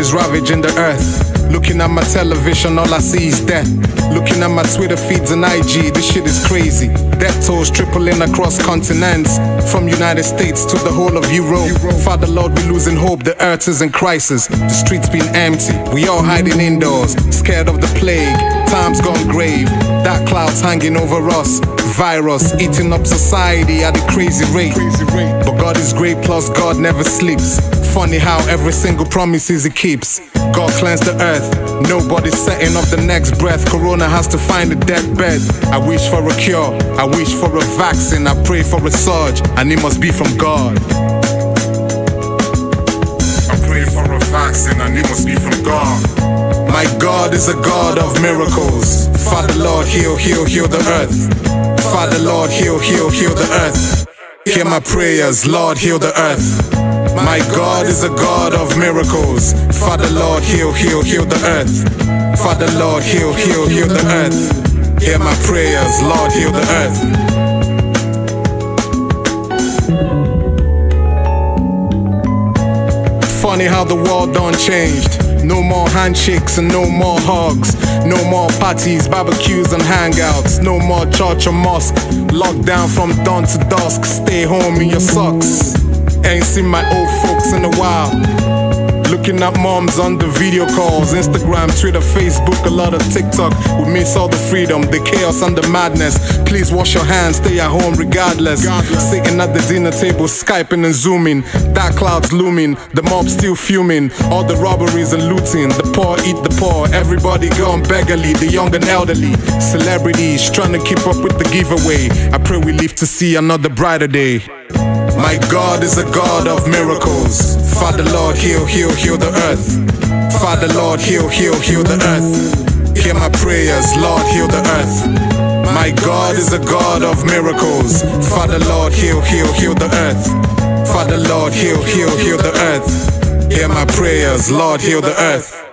is ravaging the earth. Looking at my television, all I see is death. Looking at my Twitter feeds and IG, this shit is crazy. Death tolls tripling across continents, from United States to the whole of Europe. Father Lord, we losing hope, the earth is in crisis. The streets been empty, we all hiding indoors, scared of the plague. Time's gone grave, dark clouds hanging over us. Virus eating up society at a crazy rate. But God is great, plus God never sleeps. Funny how every single promises he keeps. God cleansed the earth, nobody's setting up the next breath. Corona has to find a deathbed. I wish for a cure, I wish for a vaccine. I pray for a surge, and it must be from God. I pray for a vaccine, and it must be from God. My God is a God of miracles. Father Lord, heal, heal, heal the earth. Father Lord, heal, heal, heal the earth. Hear my prayers, Lord, heal the earth. My God is a God of miracles. Father Lord, heal, heal, heal the earth. Father Lord, heal, heal, heal the earth. Hear my prayers, Lord, heal the earth. Funny how the world done changed. No more handshakes and no more hugs. No more parties, barbecues and hangouts. No more church or mosque. Locked down from dawn to dusk. Stay home in your socks. Ain't seen my old folks in a while. Looking at moms on the video calls. Instagram, Twitter, Facebook, a lot of TikTok. We miss all the freedom, the chaos and the madness. Please wash your hands, stay at home regardless. Sitting at the dinner table, Skyping and Zooming. Dark clouds looming, the mob still fuming. All the robberies and looting, the poor eat the poor. Everybody gone beggarly, the young and elderly. Celebrities trying to keep up with the giveaway. I pray we live to see another brighter day. My God is a God of miracles. Father Lord, heal, heal, heal the earth. Father Lord, heal, heal, heal the earth. Hear my prayers, Lord, heal the earth. My God is a God of miracles. Father Lord, heal, heal, heal the earth. Father Lord, heal, heal, heal the earth. Hear my prayers, Lord, heal the earth.